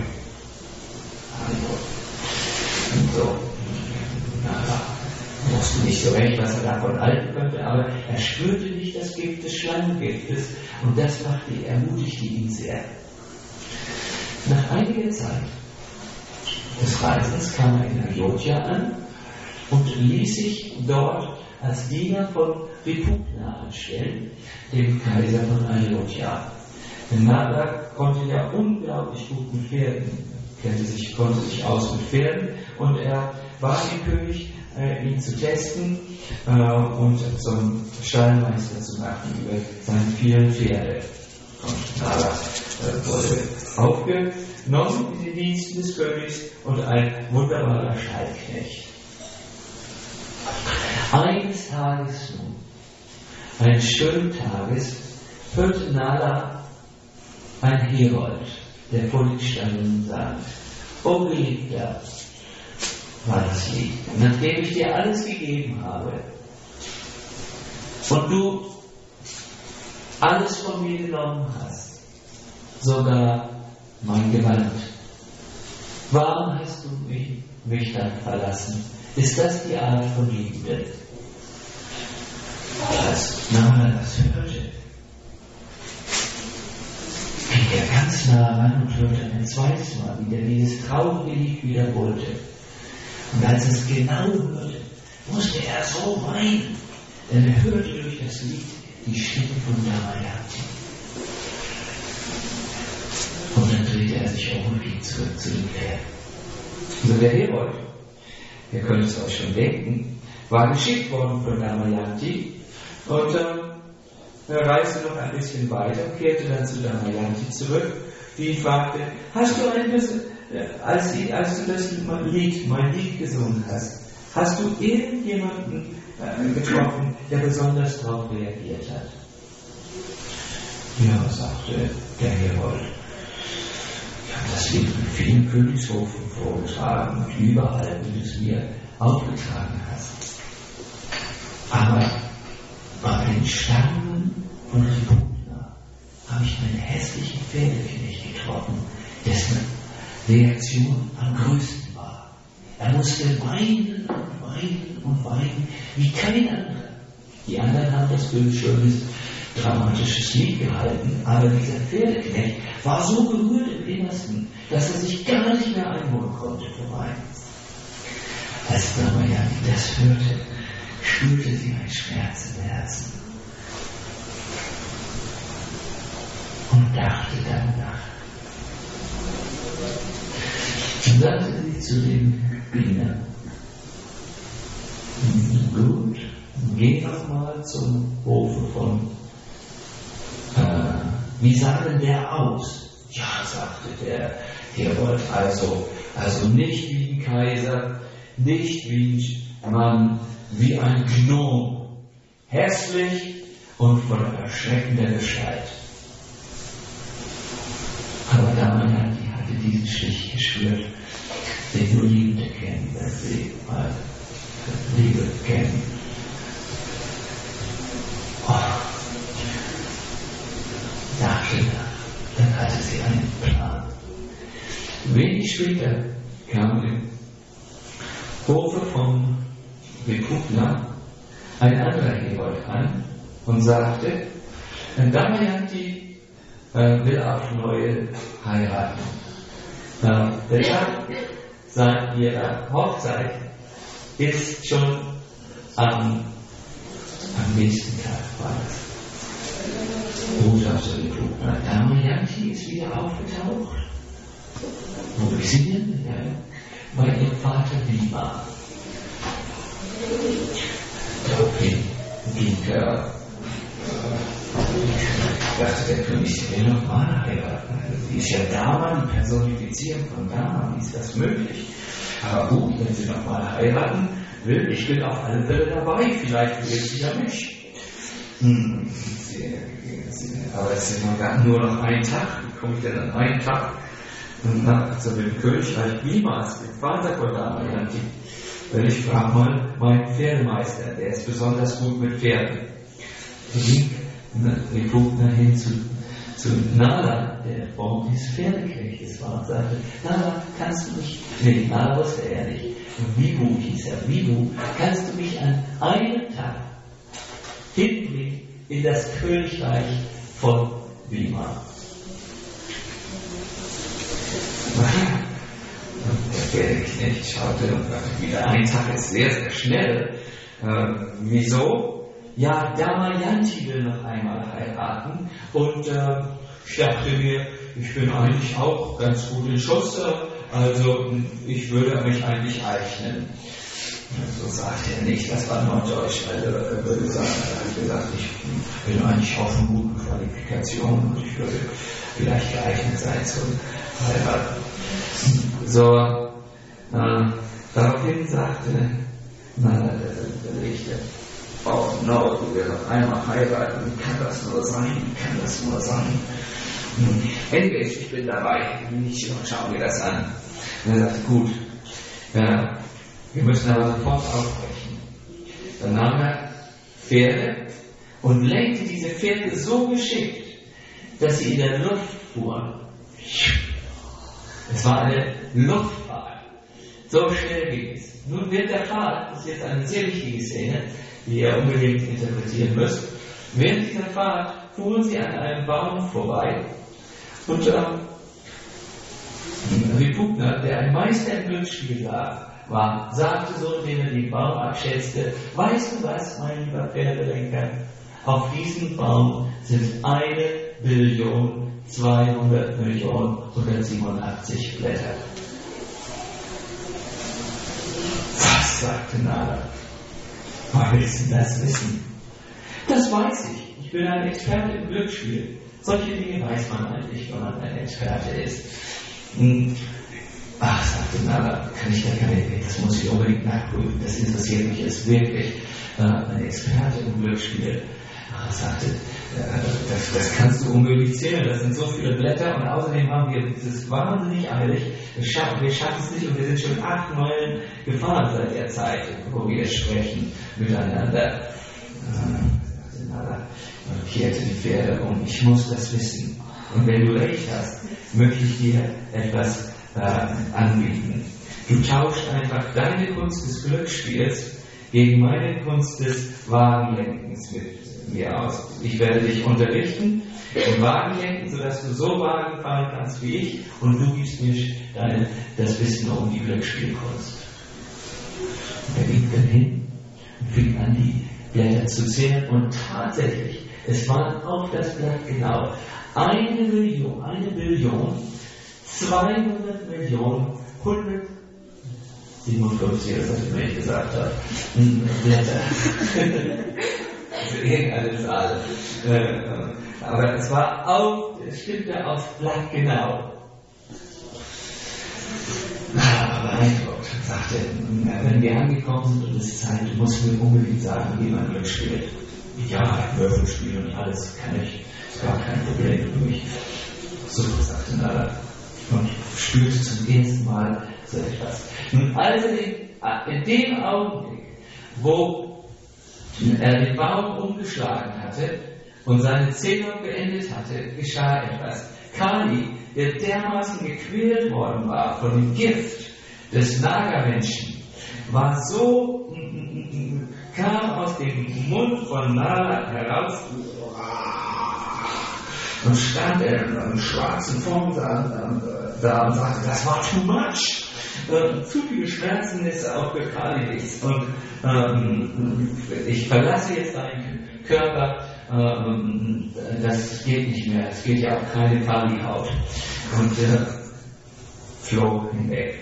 Und so. Nala wusste nicht so recht, was er davon halten könnte, aber er spürte nicht das Gift des Schlangengiftes und das machte, ermutigte ihn sehr. Nach einiger Zeit des Reisens kam er in Ayodhya an und ließ sich dort als Diener von Ripugna anstellen, dem Kaiser von Ayodhya. Denn Nala konnte ja unglaublich gut mit Pferden, kannte sich, konnte sich aus mit Pferden und er war dem König, äh, ihn zu testen äh, und zum Stallmeister zu machen über seine vielen Pferde. Und Nala äh, wurde aufgenommen in den Diensten des Königs und ein wunderbarer Stallknecht. Eines Tages nun, eines schönen Tages, hörte Nala ein Herold, der vor den Stangen sang: O Geliebter, war das Lied, nachdem ich dir alles gegeben habe und du alles von mir genommen hast, sogar mein Gewand. Warum hast du mich, mich dann verlassen? Ist das die Art von Liebe? Als Nala das hörte, ging er ganz nah ran und hörte ein zweites Mal wieder dieses traurige Lied wiederholte. Und als er es genau hörte, musste er so weinen, denn er hörte durch das Lied die Stimme von Damayanti. Und dann drehte er sich um und ging zurück zu dem Pferd.
Also der Herold, ihr könnt es euch schon denken, war geschickt worden von Damayanti und äh, er reiste noch ein bisschen weiter, kehrte dann zu Damayanti zurück, die ihn fragte: Hast du ein bisschen, äh, als, als du das Lied, mein Lied gesungen hast, hast du irgendjemanden äh, getroffen, der besonders darauf reagiert hat?
Ja, sagte der Herold. Ich habe das Lied in vielen Königshofen vorgetragen und überall, wie du es mir aufgetragen hast. Aber bei den Stangen von Ripugna habe ich einen hässlichen Pferdeknecht getroffen, dessen Reaktion am größten war. Er musste weinen und weinen und weinen wie kein anderer. Die anderen haben das für ein schönes, dramatisches Lied gehalten, aber dieser Pferdeknecht war so berührt im Innersten, dass er sich gar nicht mehr einholen konnte vor Weinen. Als Damayanti das hörte, spürte sie einen Schmerz im Herzen und dachte dann nach. Dann sagte sie zu dem Diener: Gut, geh noch mal zum Hofe von, äh, wie sah denn der aus? Ja, sagte der Herold, also, also nicht wie ein Kaiser, nicht wie ein Mann, wie ein Gnom, hässlich und von erschreckender Gestalt. Aber Damayanti hatte diesen Stich gespürt, den nur Liebende kennen, wenn sie mal Liebe kennen. Oh. Dachte nach, dann hatte sie einen Plan. Wenig später kam im Hofe von Ripugna ein anderer Herold an und sagte: Damayanti äh, will auf neue heiraten. Äh, der Tag seit ihrer Hochzeit ist schon am, am nächsten Tag war das. Botschaft der Klugner. Damayanti ist wieder aufgetaucht. Wo ist sie denn? Ja, bei ihrem Vater Bhima. Daraufhin ging er, ich dachte, der König, sie will noch mal heiraten. Sie ist ja Dama, die Personifizierung von Dama, wie ist das möglich? Aber gut, wenn sie noch mal heiraten will, ich bin auf alle Fälle dabei, vielleicht will sie ja mich. Hm. Sie, sie, aber es ist nur noch ein Tag, wie komme ich denn an einen Tag nach zu dem Königreich Bimas, dem Vater von Damayanti? Wenn ich frage mal meinen Pferdemeister, der ist besonders gut mit Pferden. Die ging hin zu, zu Nala, der Frau des Pferdeknechtes war, und sagte, Nala, kannst du mich, nee, Nala wusste er nicht, Vibhu hieß er, Vibhu, kannst du mich an einem Tag hinbringen in das Königreich von Bhima? Der Pferdeknecht schaute und sagte wieder, ein Tag ist sehr, sehr schnell. Äh, wieso? Ja, Damayanti will noch einmal heiraten und äh, ich dachte mir, ich bin eigentlich auch ganz gut in Schuss, also ich würde mich eigentlich eignen. So sagte er nicht, das war Norddeutsch, also er würde sagen, er hat gesagt, ich bin eigentlich auch von guten Qualifikationen und ich würde vielleicht geeignet sein zum Heiraten. So, äh, daraufhin sagte, na, der, der Richter, oh no, du wirst noch einmal heiraten, wie kann das nur sein, wie kann das nur sein? Hm. Anyways, ich bin dabei, ich schau mir das an. Und er sagte, gut, ja, wir müssen aber sofort aufbrechen. Dann nahm er Pferde und lenkte diese Pferde so geschickt, dass sie in der Luft fuhren. Es war eine Luftfahrt. So schnell ging es. Nun während der Fahrt, das ist jetzt eine sehr wichtige Szene, die ihr unbedingt interpretieren müsst, während dieser Fahrt fuhren sie an einem Baum vorbei und ähm, Vibhupna, der ein Meister im Glücksspiel war, sagte so, indem er den Baum abschätzte, weißt du was, mein lieber Pferdelenker, auf diesem Baum sind eine Billion zweihundert Millionen hundertsiebenundachtzig Blätter. Was, sagte Nala. Woher willst du das wissen? Das weiß ich. Ich bin ein Experte im Glücksspiel. Solche Dinge weiß man eigentlich, wenn man ein Experte ist. Hm. Ach, sagte Nala, kann ich da keine, das muss ich unbedingt nachprüfen. Das interessiert mich jetzt wirklich. Äh, ein Experte im Glücksspiel. Ach, sagte, Das, das kannst du unmöglich zählen, das sind so viele Blätter und außerdem haben wir, das ist wahnsinnig eilig, wir schaffen, wir schaffen es nicht und wir sind schon acht Meilen gefahren seit der Zeit, wo wir sprechen miteinander. Und kehrte die Pferde um, ich muss das wissen. Und wenn du recht hast, möchte ich dir etwas äh, anbieten. Du tauschst einfach deine Kunst des Glücksspiels gegen meine Kunst des Wagenlenkens mit mir aus. Ich werde dich unterrichten im Wagenlenken, sodass du so Wagen fahren kannst wie ich und du gibst mir deine, das Wissen um die Glücksspielkunst. Und er ging dann hin und fing an, die Blätter zu zählen und tatsächlich, es waren auf das Blatt genau eine Million, eine Billion, zweihundert Millionen, hundertsiebenundfünfzig, das was ich mir nicht gesagt habe, Blätter. Also irgendeine Zahl. Äh, aber es war auf, es stimmte aufs Blatt genau. Aber beeindruckt, sagte er, wenn wir angekommen sind und es ist Zeit, du musst mir unbedingt sagen, wie man Glück spielt. Ja, Würfelspiel und alles kann ich, ist gar kein Problem für mich. So, sagte Nala und spürte zum ersten Mal so etwas. Nun, also in, in dem Augenblick, wo er den Baum umgeschlagen hatte und seine Zählung beendet hatte, geschah etwas. Kali, der dermaßen gequält worden war von dem Gift des Naga-Menschen, war so, kam aus dem Mund von Nala heraus
und stand er in einem schwarzen Form da und sagte, das war too much. Äh, zu viele Schmerzen ist auch für Kalides. Und ähm, ich verlasse jetzt deinen Körper. Ähm, das geht nicht mehr. Es geht ja auch keine Kali-Haut. Und äh, floh hinweg.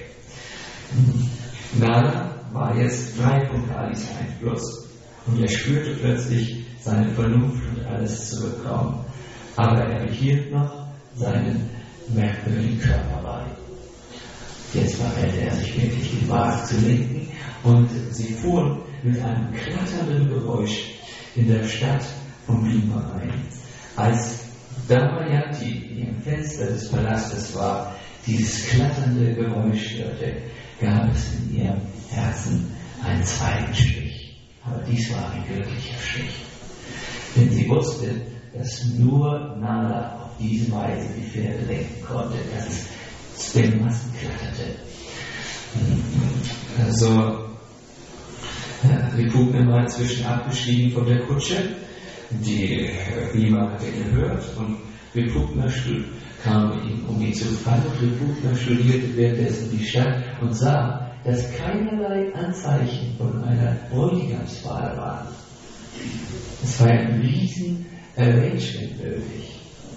Nala war jetzt frei von Kalis Einfluss. Und er spürte plötzlich seine Vernunft und alles zurückkommen. Aber er behielt noch seinen merkwürdigen Körper bei. Jetzt verwendete er sich wirklich den Wagen zu lenken und sie fuhren mit einem klatternden Geräusch in der Stadt von Bhima ein. Als Damayanti in ihrem Fenster des Palastes war, dieses klatternde Geräusch hörte, gab es in ihrem Herzen einen zweiten Stich. Aber dies war ein wirklicher Stich. Denn sie wusste, dass nur Nala auf diese Weise die Pferde lenken konnte, dass es Spinmassen klatterte. Also, Ripugna war inzwischen abgestiegen von der Kutsche. Die Bhima hatte gehört und Ripugna kam ihm, um ihn zu befreien. Ripugna studierte währenddessen die Stadt und sah, dass keinerlei Anzeichen von einer Bräutigamswahl waren. Es war ein riesen Arrangement nötig.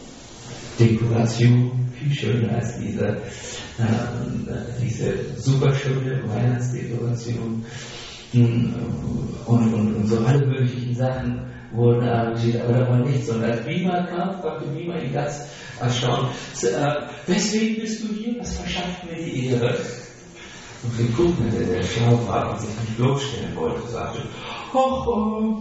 Dekoration viel schöner als diese, äh, diese super schöne Weihnachtsdekoration und, und, und so alle möglichen Sachen wurden arrangiert, aber da war nichts. Und als Bhima kam, fragte Bhima ihn ganz erstaunt, äh, weswegen bist du hier? Was verschafft mir die Ehre? Und Ripugna, der sehr schlau war und sich nicht bloßstellen wollte, sagte, ach, oh,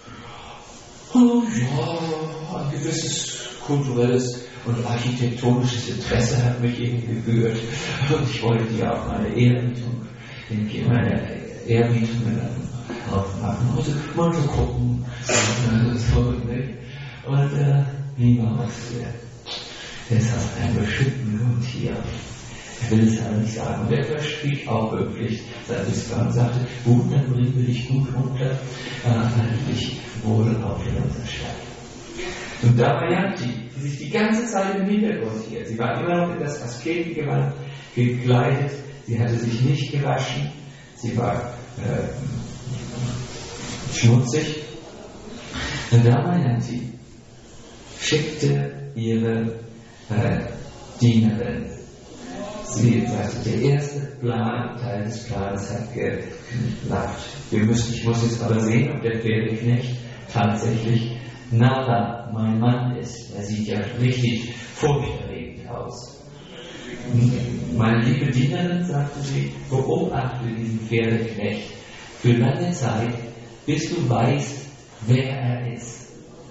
oh ja, ein gewisses kulturelles und architektonisches Interesse hat mich eben geführt und ich wollte dir auch meine Ehrerbietung, meine Ehrerbietung aufmachen, also mal so gucken und so, und äh, Bhima wusste, er ist aus einem bestimmten Grund hier. Er will es aber nicht sagen. Und er verstrick auch wirklich sein Wissen und sagte, gut, dann bringen wir dich gut runter, äh, dich wohl auf in unserer Stadt. Und Damayanti, die sich die ganze Zeit im Hintergrund hielt, sie war immer noch in das Asketengewand gekleidet, sie hatte sich nicht gewaschen, sie war äh, schmutzig. Und Damayanti schickte ihre äh, Dienerin. Sie sagte, der erste Plan, Teil des Plans hat geklappt. Wir müssen, ich muss jetzt aber sehen, ob der Pferdeknecht tatsächlich Nala, mein Mann, ist. Er sieht ja richtig furchterregend aus. Meine liebe Dienerin, sagte sie, beobachte diesen Pferdeknecht für lange Zeit, bis du weißt, wer er ist.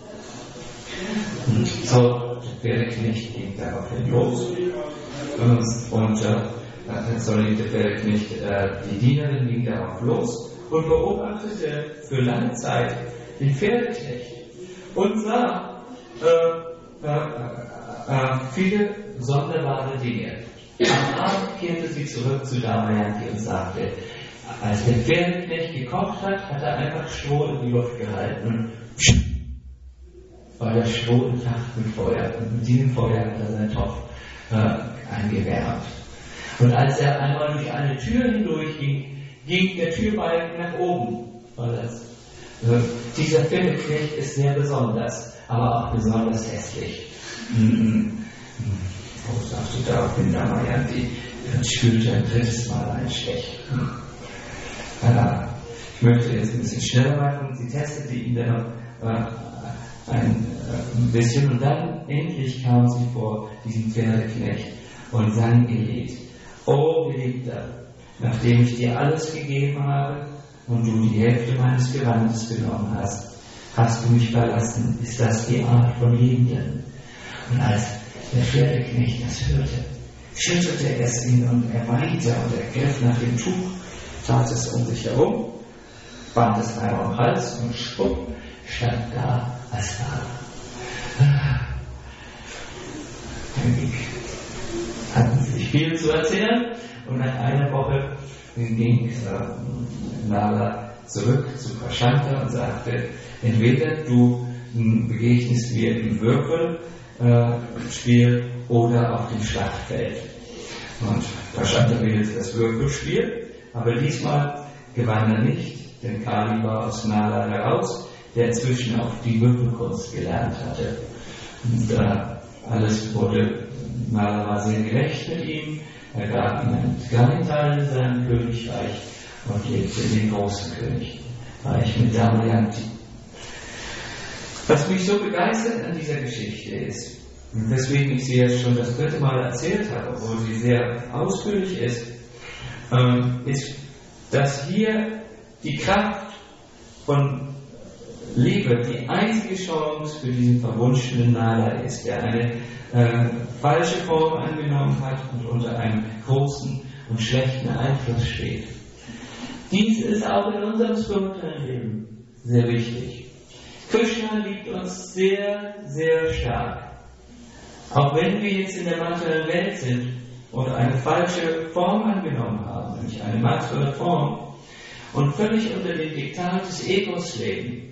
Und so, der Pferdeknecht ging daraufhin los. Und, und äh, sorry, der Pferdeknecht, äh, die Dienerin ging darauf los und beobachtete für lange Zeit den Pferdeknecht und sah äh, äh, äh, viele sonderbare Dinge. Am Abend kehrte sie zurück zu Damayanti und sagte, als der Pferdeknecht gekocht hat, hat er einfach Stroh in die Luft gehalten und war der Stroh entfacht mit Feuer. Und mit diesem Feuer hat er seinen Topf äh, eingewärmt. Und als er einmal durch eine Tür hindurch ging, ging der Türbalken nach oben. War das. Also, dieser Pferdeknecht ist sehr besonders, aber auch besonders hässlich. Mhm. Oh, sagte daraufhin Damayanti, dann spürte ein drittes Mal ein Stech. Ja, ich möchte jetzt ein bisschen schneller machen. Sie testete ihn dann äh, ein, äh, ein bisschen und dann endlich kam sie vor diesen Pferdeknecht und sang ihr Lied. O Geliebter, nachdem ich dir alles gegeben habe und du die Hälfte meines Gewandes genommen hast, hast du mich verlassen. Ist das die Art von Liebenden? Und als der Pferdeknecht das hörte, schüttelte es ihn und er weinte und er griff nach dem Tuch, tat es um sich herum, band es einmal am Hals und schwupp, stand da als Nala. Hatten sich viel zu erzählen und nach einer Woche ging äh, Nala zurück zu Prashanta und sagte, entweder du begegnest mir im Würfel äh, Spiel oder auf dem Schlachtfeld. Und da stand er jetzt das Würfelspiel, aber diesmal gewann er nicht, denn Kali war aus Nala heraus, der inzwischen auch die Würfelkunst gelernt hatte. Und äh, alles wurde, Nala war sehr gerecht mit ihm, er gab ihm einen kleinen Teil in seinem Königreich und lebte in dem großen Königreich mit Damayanti. Was mich so begeistert an dieser Geschichte ist, weswegen ich sie jetzt schon das dritte Mal erzählt habe, obwohl sie sehr ausführlich ist, ähm, ist, dass hier die Kraft von Liebe die einzige Chance für diesen verwunschenen Nala ist, der eine äh, falsche Form angenommen hat und unter einem großen und schlechten Einfluss steht. Dies ist auch in unserem spirituellen Leben sehr wichtig. Krishna liebt uns sehr, sehr stark. Auch wenn wir jetzt in der materiellen Welt sind und eine falsche Form angenommen haben, nämlich eine materielle Form, und völlig unter dem Diktat des Egos leben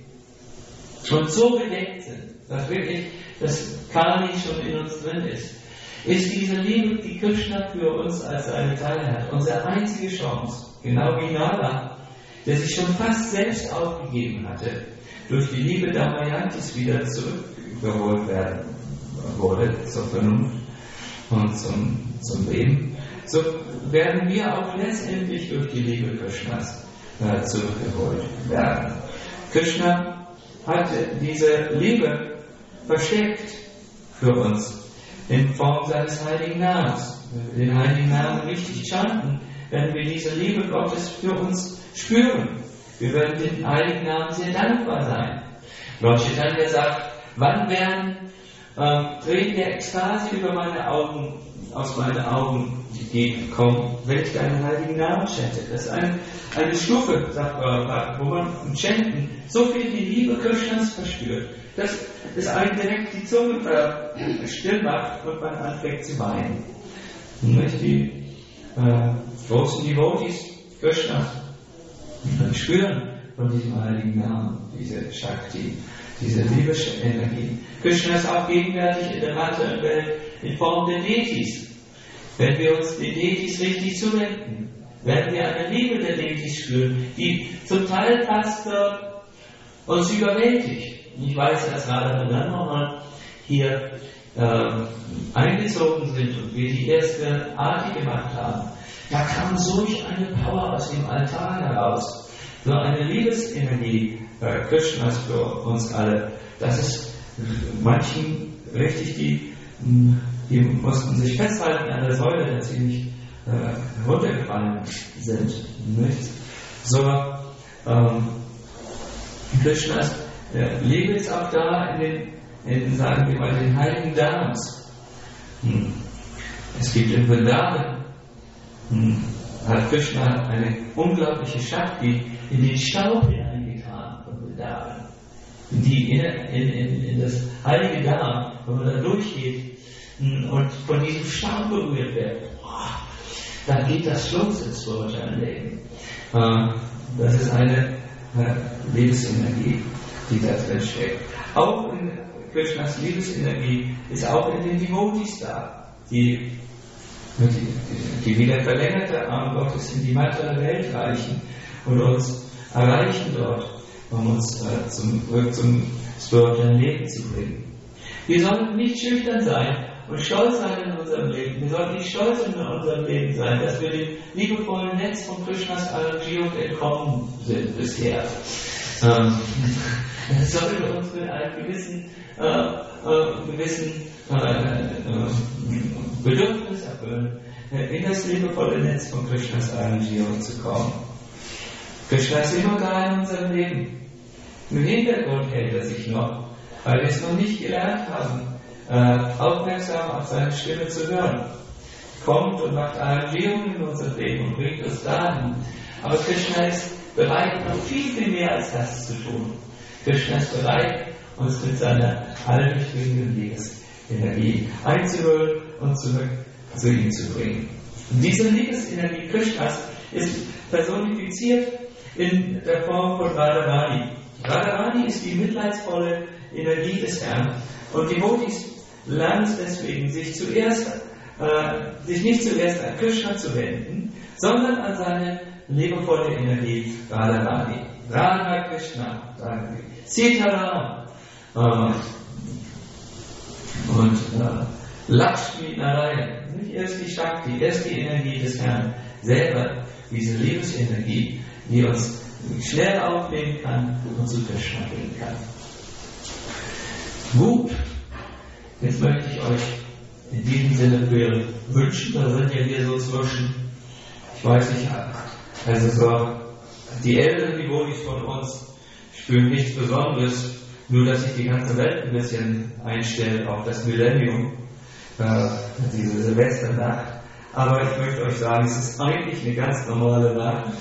und so bedeckt sind, dass wirklich das Kali schon in uns drin ist, ist diese Liebe, die Krishna für uns als seine Teile hat, unsere einzige Chance, genau wie Nala, der sich schon fast selbst aufgegeben hatte, durch die Liebe Damayantis wieder zurückgeholt werden wurde zur Vernunft und zum, zum Leben, so werden wir auch letztendlich durch die Liebe Krishnas äh, zurückgeholt werden. Krishna hat diese Liebe versteckt für uns in Form seines heiligen Namens. Wenn wir den heiligen Namen richtig chanten, werden wir diese Liebe Gottes für uns spüren. Wir werden den heiligen Namen sehr dankbar sein. Lord Chaitanya sagt, wann werden äh, Tränen der Ekstase über meine Augen, aus meinen Augen kommen, wenn ich deinen heiligen Namen chante. Das ist eine, eine Stufe, sagt Prabhupada, wo man im Chanten so viel die Liebe Krishnas verspürt, dass es einem direkt die Zunge äh, still macht und man anfängt zu weinen. Und die äh, großen Devotees Krishnas dann spüren von diesem heiligen Namen, diese Shakti, diese Liebesenergie. Krishna ist auch gegenwärtig in der materiellen Welt in Form der Deities. Wenn wir uns den Deities richtig zuwenden, werden wir eine Liebe der Deities spüren, die zum Teil fast äh, uns überwältigt. Ich weiß, dass gerade wenn dann nochmal hier äh, eingezogen sind und wir die erste Arti gemacht haben, da kam solch eine Power aus dem Altar heraus, so eine Liebesenergie äh, Krishnas für uns alle, dass es manchen richtig die, die mussten sich festhalten an der Säule, dass sie nicht äh, runtergefallen sind. Nicht? So, ähm, Krishnas äh, Liebe ist auch da in den, in, sagen wir mal, den heiligen Dharmas. Hm. Es gibt in Vrindavan, hm, hat Krishna eine unglaubliche Shakti in den Staub hineingetan von Vrindavan, die in, in, in, in das heilige Dham, wenn man da durchgeht hm, und von diesem Staub berührt wird, oh, dann geht das los ins spirituelle Leben. Äh, das ist eine äh, Lebensenergie, die da drin steckt. Auch in Krishnas Lebensenergie ist auch in den Devotees da, die Die, die, die wieder verlängerte Arm Gottes in die materielle Welt reichen und uns erreichen dort, um uns äh, zum, zum spirituellen Leben zu bringen. Wir sollen nicht schüchtern sein und stolz sein in unserem Leben. Wir sollen nicht stolz in unserem Leben sein, dass wir dem liebevollen Netz von Krishnas Arrangierung entkommen sind bisher. Ähm, das sollte uns mit einem gewissen, äh, äh, gewissen äh, äh, Bedürfnis erfüllen, in das liebevolle Netz von Krishnas Arrangierung zu kommen. Krishna ist immer da in unserem Leben. Im Hintergrund hält er sich noch, weil wir es noch nicht gelernt haben, äh, aufmerksam auf seine Stimme zu hören. Kommt und macht Arrangierungen in unserem Leben und bringt uns dahin. Aber Krishna ist bereit, noch viel, viel mehr als das zu tun. Krishna ist bereit, uns mit seiner allmächtigen Liebesenergie einzuholen und zurück zu ihm zu bringen. Und diese Liebesenergie Krishnas ist personifiziert in der Form von Radharani. Radharani ist die mitleidsvolle Energie des Herrn. Und die Devotees lernt deswegen, sich zuerst, äh, sich nicht zuerst an Krishna zu wenden, sondern an seine liebevolle Energie Radharani. Radha Krishna, Sitaram äh, und äh, Lakshmi Narayan. Erst die Shakti, erst die Energie des Herrn selber, diese Lebensenergie, die uns schnell aufnehmen kann und zu Krishna bringen kann. Gut, jetzt möchte ich euch in diesem Sinne wünschen, da sind ja wir so zwischen, ich weiß nicht, also so, die älteren Devotis von uns spüren nichts Besonderes, nur dass sich die ganze Welt ein bisschen einstellt auf das Millennium, äh, diese Silvesternacht. Aber ich möchte euch sagen, es ist eigentlich eine ganz normale Nacht.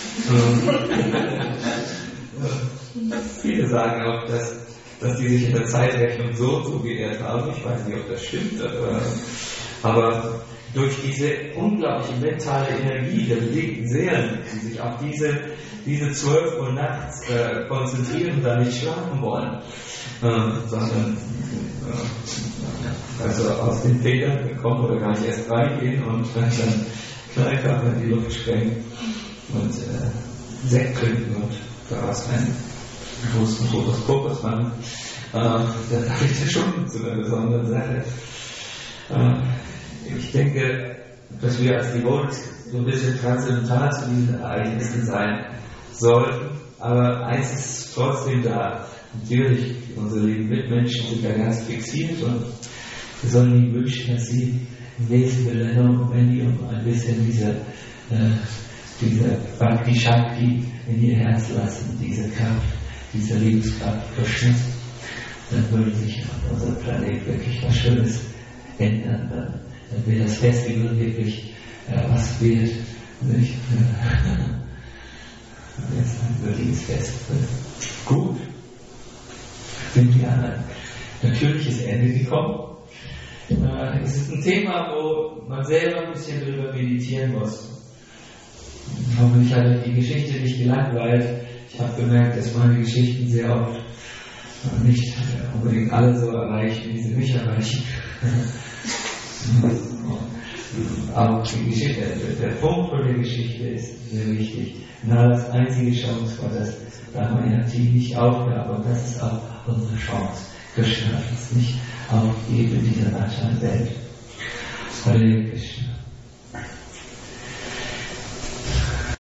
Viele sagen auch, dass, dass die sich in der Zeitrechnung so und so geehrt haben. Ich weiß nicht, ob das stimmt. Aber durch diese unglaubliche mentale Energie der bewegten Seelen, die sich auf diese, diese zwölf Uhr nachts äh, konzentrieren und da nicht schlafen wollen, äh, sondern äh, also aus den Federn kommen oder gar nicht erst reingehen und dann Knallkörper in die Luft sprengen und äh, Sekt trinken und daraus einen großen Fokus machen. Äh, das habe ich ja schon zu einer besonderen Sache. Äh, Ich denke, dass wir als Devotees so ein bisschen transzendental zu diesen Ereignissen sein sollten, aber eins ist trotzdem da. Natürlich, unsere lieben Mitmenschen sind da ganz fixiert und wir sollen ihnen wünschen, dass sie im nächsten Millennium, wenn die um ein bisschen diese, äh, diese Bhakti Shakti in ihr Herz lassen, diese Kraft, diese Lebenskraft Krishnas, dann würde sich auf unserem Planet wirklich was Schönes ändern. Dann dann wird das Festival wirklich äh, was wert, nicht? Jetzt ein wirkliches Festival. Gut. Sind wir an ein natürliches Ende gekommen. Äh, es ist ein Thema, wo man selber ein bisschen drüber meditieren muss. Hoffentlich hat euch die Geschichte nicht gelangweilt. Ich habe gemerkt, dass meine Geschichten sehr oft nicht unbedingt alle so erreichen, wie sie mich erreichen. Aber die Geschichte, der, der Punkt von der Geschichte ist sehr wichtig. Nalas einzige Chance war das Dharma-Energie nicht aufgab, und das ist auch unsere Chance. Krishna hat uns nicht aufgegeben in dieser Welt. Hare Krishna.